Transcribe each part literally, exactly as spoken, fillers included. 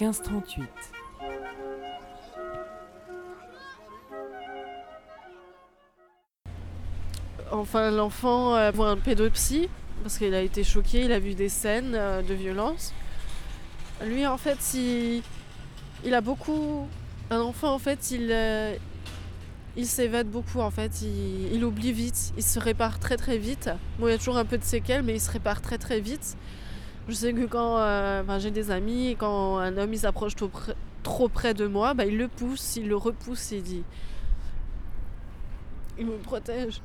quinze trente-huit. Enfin, l'enfant euh, voit un pédopsie parce qu'il a été choqué, il a vu des scènes euh, de violence. Lui, en fait, il, il a beaucoup... Un enfant, en fait, il, euh, il s'évade beaucoup, en fait. Il, il oublie vite, il se répare très très vite. Bon, il y a toujours un peu de séquelles, mais il se répare très très vite. Je sais que quand euh, enfin, j'ai des amis, et quand un homme il s'approche trop, près- trop près de moi, bah, il le pousse, il le repousse, il dit... Il me protège.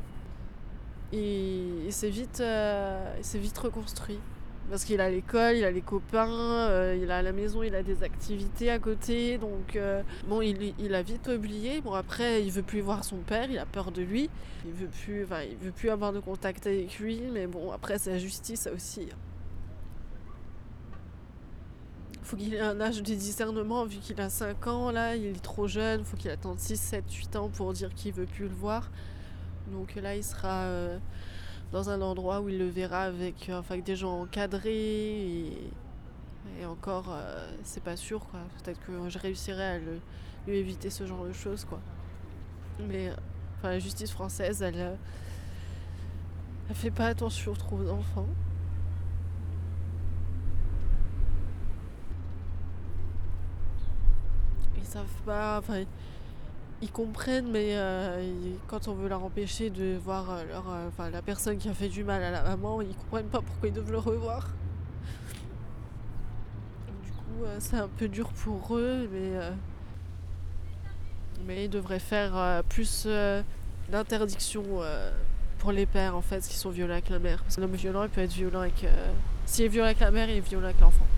Et, et c'est vite, euh, c'est vite reconstruit. Parce qu'il a l'école, il a les copains, euh, il a la maison, il a des activités à côté. Donc, euh, bon, il, il a vite oublié. Bon, après, il veut plus voir son père, il a peur de lui. Il veut plus, enfin, il veut plus avoir de contact avec lui. Mais bon, après, c'est la justice, ça aussi. Faut qu'il ait un âge de discernement, vu qu'il a cinq ans, là, il est trop jeune. Faut qu'il attende six, sept, huit ans pour dire qu'il veut plus le voir. Donc là, il sera... Euh, dans un endroit où il le verra avec, euh, enfin, avec des gens encadrés et, et encore euh, c'est pas sûr quoi. Peut-être que je réussirai à le, lui éviter ce genre de choses quoi. Mais enfin, la justice française elle, euh, elle fait pas attention trop aux enfants. Ils savent pas, enfin ils comprennent mais euh, ils, quand on veut leur empêcher de voir euh, leur, euh, enfin, la personne qui a fait du mal à la maman, ils comprennent pas pourquoi ils doivent le revoir. Du coup euh, c'est un peu dur pour eux mais euh, Mais ils devraient faire euh, plus euh, d'interdiction euh, pour les pères en fait qui sont violents avec la mère. Parce que l'homme violent il peut être violent avec... Euh... S'il est violent avec la mère, il est violent avec l'enfant.